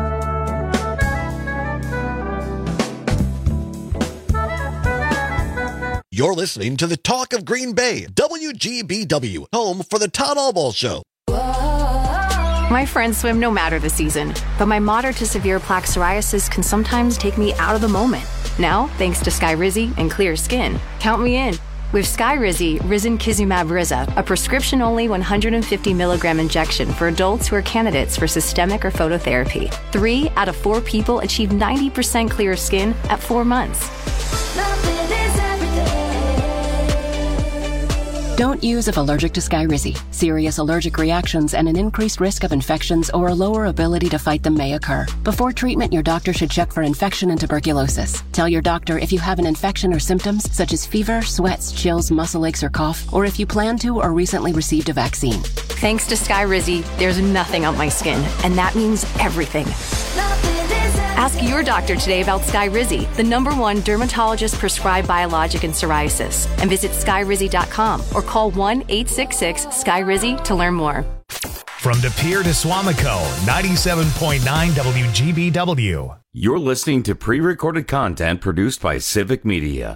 You're listening to the Talk of Green Bay, W G B W, home for the Todd Albaugh Show. My friends swim no matter the season, but my moderate to severe plaque psoriasis can sometimes take me out of the moment. Now, thanks to Skyrizi and clear skin, count me in. With Skyrizi, Risankizumab Riza, a prescription-only one hundred fifty milligram injection for adults who are candidates for systemic or phototherapy. Three out of four people achieve ninety percent clear skin at four months. Don't use if allergic to Skyrizi. Serious allergic reactions and an increased risk of infections or a lower ability to fight them may occur. Before treatment, your doctor should check for infection and tuberculosis. Tell your doctor if you have an infection or symptoms such as fever, sweats, chills, muscle aches, or cough, or if you plan to or recently received a vaccine. Thanks to Skyrizi, there's nothing on my skin, and that means everything. Ask your doctor today about Skyrizi, the number one dermatologist-prescribed biologic in psoriasis, and visit skyrizi dot com or call one eight six six Skyrizi to learn more. From De Pere to Swamico, ninety-seven point nine W G B W. You're listening to pre-recorded content produced by Civic Media.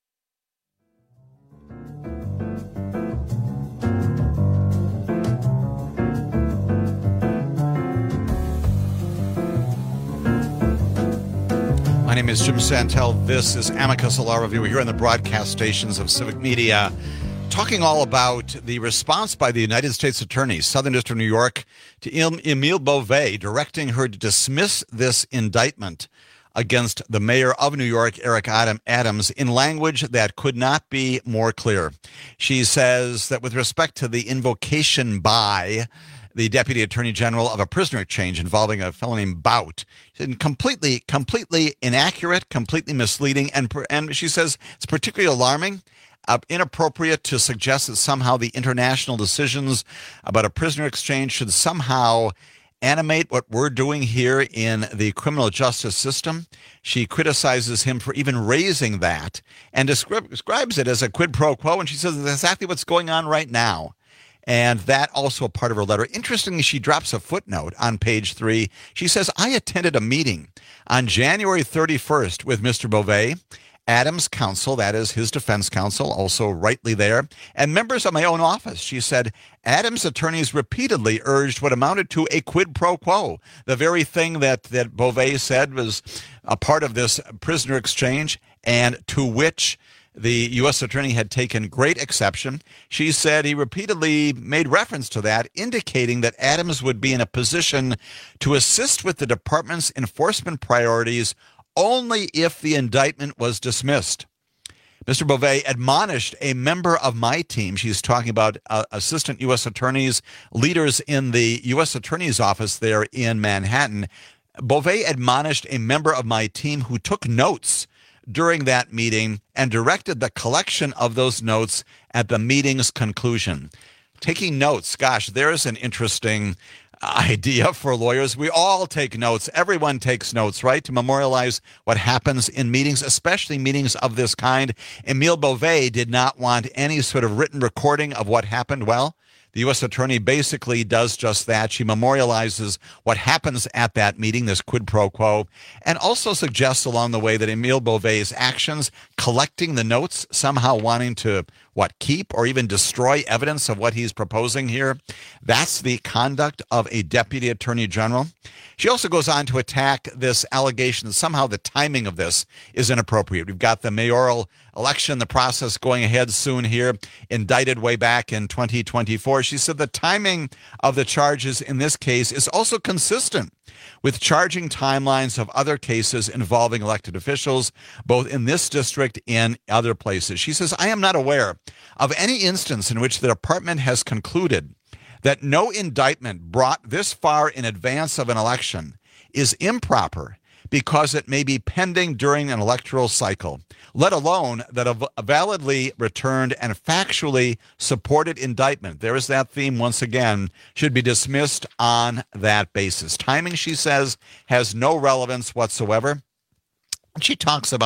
My name is Jim Santel. This is Amicus, a law review. We're here on the broadcast stations of Civic Media, talking all about the response by the United States Attorney, Southern District of New York, to Emile Beauvais, directing her to dismiss this indictment against the mayor of New York, Eric Adams, in language that could not be more clear. She says that with respect to the invocation by the Deputy Attorney General of a prisoner exchange involving a fellow named Bout, and completely, completely inaccurate, completely misleading, and and she says it's particularly alarming, uh, inappropriate to suggest that somehow the international decisions about a prisoner exchange should somehow animate what we're doing here in the criminal justice system. She criticizes him for even raising that and descri- describes it as a quid pro quo, and she says that's exactly what's going on right now. And that also a part of her letter. Interestingly, she drops a footnote on page three. She says, I attended a meeting on January thirty-first with Mister Beauvais, Adams' counsel, that is his defense counsel, also rightly there, and members of my own office. She said, Adams' attorneys repeatedly urged what amounted to a quid pro quo, the very thing that, that Beauvais said was a part of this prisoner exchange, and to which the U S attorney had taken great exception. She said he repeatedly made reference to that, indicating that Adams would be in a position to assist with the department's enforcement priorities only if the indictment was dismissed. Mister Beauvais admonished a member of my team. She's talking about uh, assistant U S attorneys, leaders in the U S attorney's office there in Manhattan. Beauvais admonished a member of my team who took notes during that meeting and directed the collection of those notes at the meeting's conclusion. Taking notes, gosh, there's an interesting idea for lawyers. We all take notes. Everyone takes notes, right, to memorialize what happens in meetings, especially meetings of this kind. Emile Beauvais did not want any sort of written recording of what happened. Well, the U S attorney basically does just that. She memorializes what happens at that meeting, this quid pro quo, and also suggests along the way that Emile Beauvais' actions, collecting the notes, somehow wanting to, what, keep or even destroy evidence of what he's proposing here, that's the conduct of a deputy attorney general. She also goes on to attack this allegation that somehow the timing of this is inappropriate. We've got the mayoral election, the process going ahead soon here, indicted way back in twenty twenty-four. She said the timing of the charges in this case is also consistent with charging timelines of other cases involving elected officials, both in this district and other places. She says, I am not aware of any instance in which the department has concluded that no indictment brought this far in advance of an election is improper because it may be pending during an electoral cycle, let alone that a validly returned and factually supported indictment, there is that theme once again, should be dismissed on that basis. Timing, she says, has no relevance whatsoever. She talks about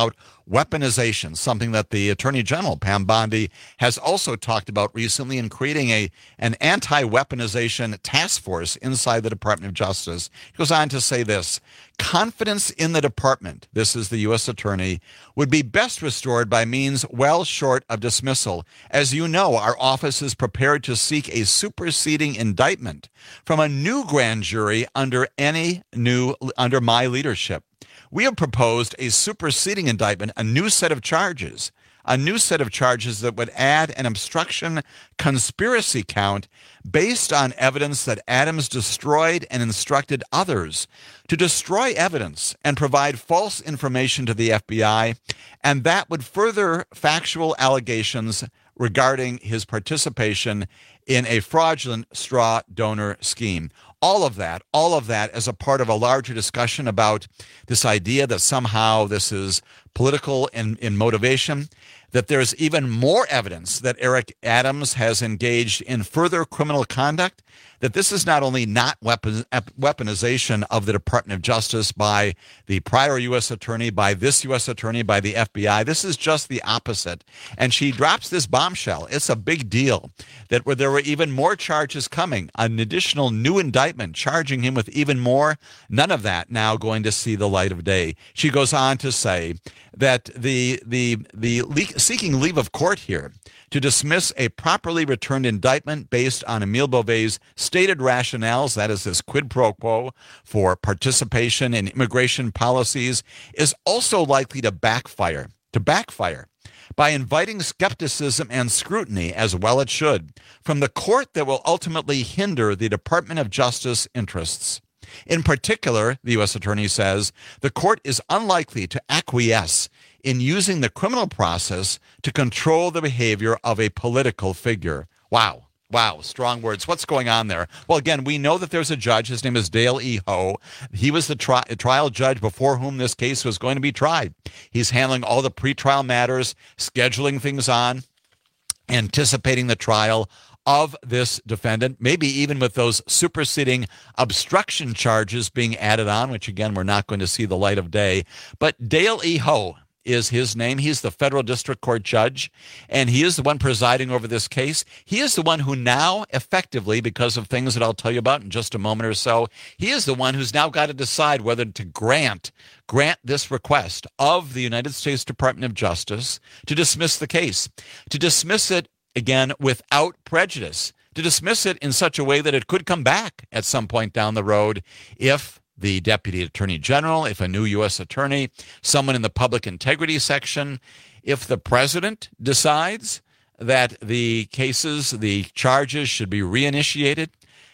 weaponization, something that the Attorney General, Pam Bondi, has also talked about recently in creating a an anti-weaponization task force inside the Department of Justice. He goes on to say this: confidence in the department, this is the U S Attorney, would be best restored by means well short of dismissal. As you know, our office is prepared to seek a superseding indictment from a new grand jury under any new under my leadership. We have proposed a superseding indictment, a new set of charges, a new set of charges that would add an obstruction conspiracy count based on evidence that Adams destroyed and instructed others to destroy evidence and provide false information to the F B I, and that would further factual allegations regarding his participation in a fraudulent straw donor scheme. All of that, all of that as a part of a larger discussion about this idea that somehow this is political in, in motivation, that there's even more evidence that Eric Adams has engaged in further criminal conduct, that this is not only not weapon, weaponization of the Department of Justice by the prior U S Attorney, by this U S Attorney, by the F B I. This is just the opposite. And she drops this bombshell. It's a big deal that where there were even more charges coming, an additional new indictment charging him with even more. None of that now going to see the light of day. She goes on to say that the the the le- seeking leave of court here to dismiss a properly returned indictment based on Emile Beauvais' stated rationales, that is this quid pro quo for participation in immigration policies, is also likely to backfire, to backfire by inviting skepticism and scrutiny, as well it should, from the court that will ultimately hinder the Department of Justice interests. In particular, the U S Attorney says, the court is unlikely to acquiesce in using the criminal process to control the behavior of a political figure. Wow. Wow, strong words. What's going on there? Well, again, we know that there's a judge. His name is Dale E. Ho. He was the tri- trial judge before whom this case was going to be tried. He's handling all the pretrial matters, scheduling things on, anticipating the trial of this defendant, maybe even with those superseding obstruction charges being added on, which, again, we're not going to see the light of day. But Dale E. Ho is his name. He's the federal district court judge, and he is the one presiding over this case. He is the one who now effectively, because of things that I'll tell you about in just a moment or so, he is the one who's now got to decide whether to grant grant this request of the United States Department of Justice to dismiss the case, to dismiss it, again, without prejudice, to dismiss it in such a way that it could come back at some point down the road if the Deputy Attorney General, if a new U S Attorney, someone in the public integrity section, if the president decides that the cases, the charges should be reinitiated.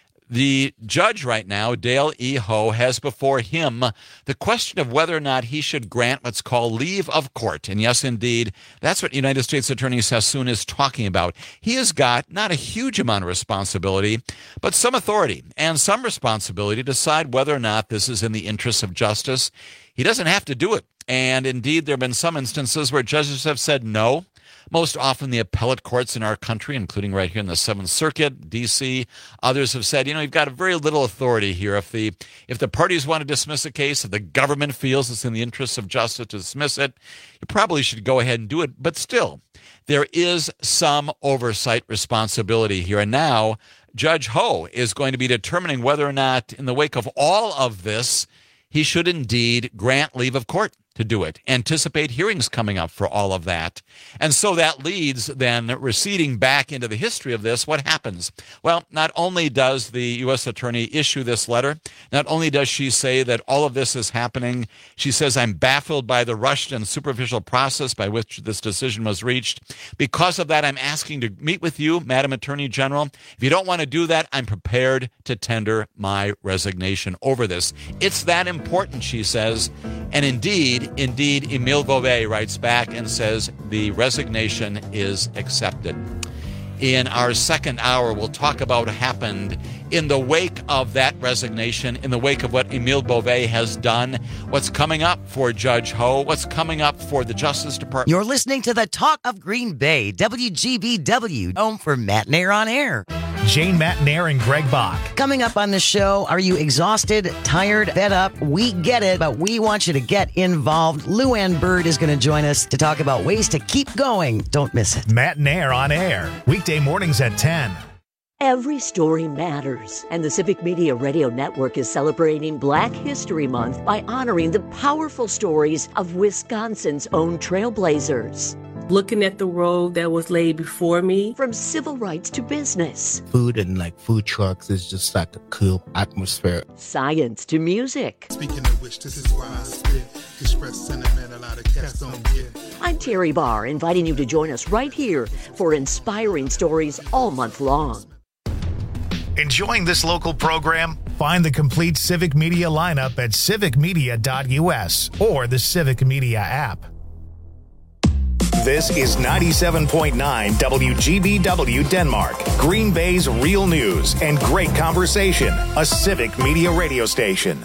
The judge right now, Dale E. Ho, has before him the question of whether or not he should grant what's called leave of court. And yes, indeed, that's what United States Attorney Sassoon is talking about. He has got not a huge amount of responsibility, but some authority and some responsibility to decide whether or not this is in the interests of justice. He doesn't have to do it. And indeed, there have been some instances where judges have said no. Most often the appellate courts in our country, including right here in the Seventh Circuit, D C, others have said, you know, you've got a very little authority here. If the if the parties want to dismiss a case, if the government feels it's in the interests of justice to dismiss it, you probably should go ahead and do it. But still, there is some oversight responsibility here. And now Judge Ho is going to be determining whether or not, in the wake of all of this, he should indeed grant leave of court to do it. Anticipate hearings coming up for all of that. And so that leads then receding back into the history of this. What happens? Well, not only does the U S Attorney issue this letter, not only does she say that all of this is happening, she says, I'm baffled by the rushed and superficial process by which this decision was reached. Because of that, I'm asking to meet with you, Madam Attorney General. If you don't want to do that, I'm prepared to tender my resignation over this. It's that important, she says. And indeed, Indeed, Emile Beauvais writes back and says the resignation is accepted. In our second hour, we'll talk about what happened in the wake of that resignation, in the wake of what Emile Beauvais has done, what's coming up for Judge Ho, what's coming up for the Justice Department. You're listening to the Talk of Green Bay, W G B W, home for Matt Nair on Air. Jane Matnair and Greg Bach. Coming up on the show, are you exhausted, tired, fed up? We get it, but we want you to get involved. Lou Ann Bird is going to join us to talk about ways to keep going. Don't miss it. Matnair on air, weekday mornings at ten. Every story matters, and the Civic Media Radio Network is celebrating Black History Month by honoring the powerful stories of Wisconsin's own trailblazers. Looking at the road that was laid before me. From civil rights to business. Food and like food trucks is just like a cool atmosphere. Science to music. Speaking of which, this is why I spit. Express sentiment a lot of cats don't get. I'm Terry Barr, inviting you to join us right here for inspiring stories all month long. Enjoying this local program? Find the complete Civic Media lineup at civic media dot u s or the Civic Media app. This is ninety-seven point nine W G B W Denmark, Green Bay's real news and great conversation, a Civic Media radio station.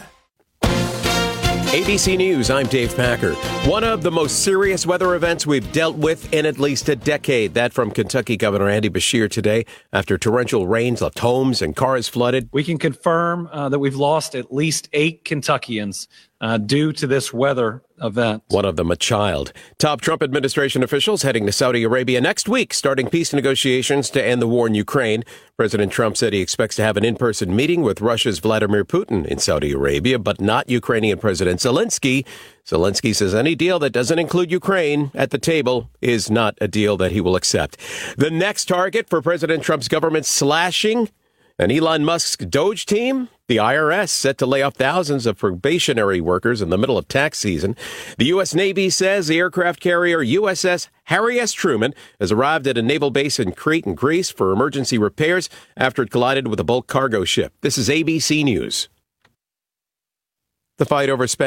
A B C News, I'm Dave Packer. One of the most serious weather events we've dealt with in at least a decade. That from Kentucky Governor Andy Beshear today after torrential rains left homes and cars flooded. We can confirm uh, that we've lost at least eight Kentuckians uh, due to this weather event. One of them a child. Top Trump administration officials heading to Saudi Arabia next week, starting peace negotiations to end the war in Ukraine. President Trump said he expects to have an in-person meeting with Russia's Vladimir Putin in Saudi Arabia, but not Ukrainian President Zelensky. Zelensky says any deal that doesn't include Ukraine at the table is not a deal that he will accept. The next target for President Trump's government slashing and Elon Musk's Doge team, the I R S, set to lay off thousands of probationary workers in the middle of tax season. The U S. Navy says the aircraft carrier U S S Harry S. Truman has arrived at a naval base in Crete in Greece for emergency repairs after it collided with a bulk cargo ship. This is A B C News. The fight over spending